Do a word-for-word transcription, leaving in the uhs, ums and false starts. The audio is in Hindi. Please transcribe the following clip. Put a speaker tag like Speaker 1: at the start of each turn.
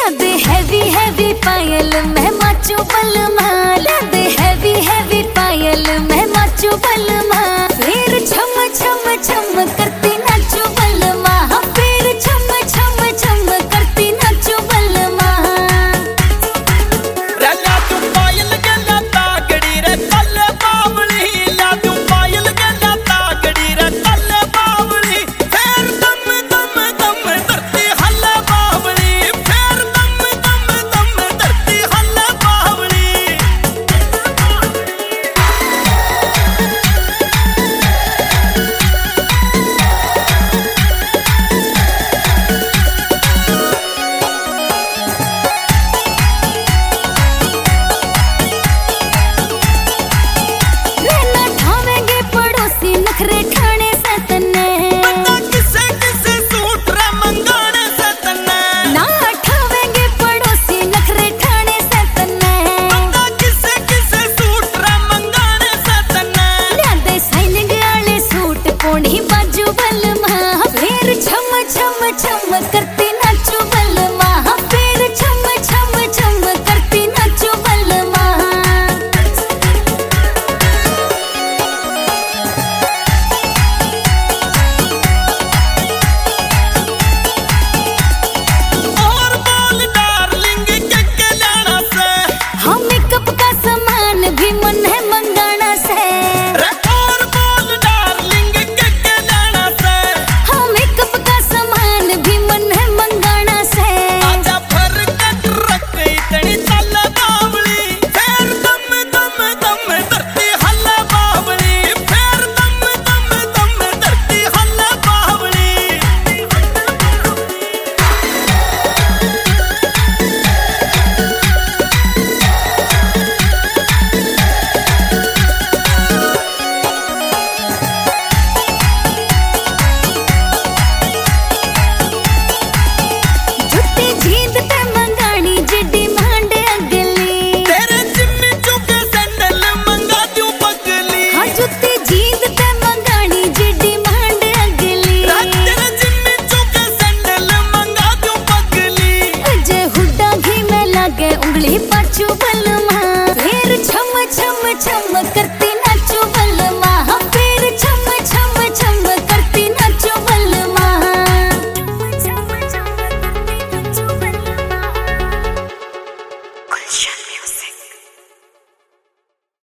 Speaker 1: दे हैवी हैवी पायल मैं माचू बलमा, दे हैवी हैवी पायल मैं माचू बलमा, फिर छम छम छम करती नाचू बलमा, फिर छम छम छम करती नाचू बलमा।
Speaker 2: ला तू पायल गला तागड़ी रे कल बावली, ला तू पायल गला तागड़ी रे कल बावली, फिर दम दम दम धरती हल बावली, फिर दम दम दम धरती हल बावली।
Speaker 1: नखरे ठाणे से तन्ने
Speaker 2: बता किसे किसे सूट रे मंगाने से तन्ने,
Speaker 1: ना ठावेंगे पड़ोसी नखरे ठाणे से तन्ने,
Speaker 2: बता किसे किसे सूट रे मंगाने से तन्ने,
Speaker 1: ल्यादे साइनिंग आले सूट कोणी बाजू बलमा, फिर छम छम छम करती नाचू बलमा, फिर छम छम छम करती नाचू बलमा। भी मन है मंगाना से,
Speaker 2: और बोल डार्लिंग के के जाना से,
Speaker 1: हाँ मेकअप का सामान भी मन है मंगाना से,
Speaker 2: आजा भर कट रख इतनी चल बावली, फिर दम दम दम धरती हल बावली, फिर दम दम दम धरती हल बावली।
Speaker 1: जुत्ती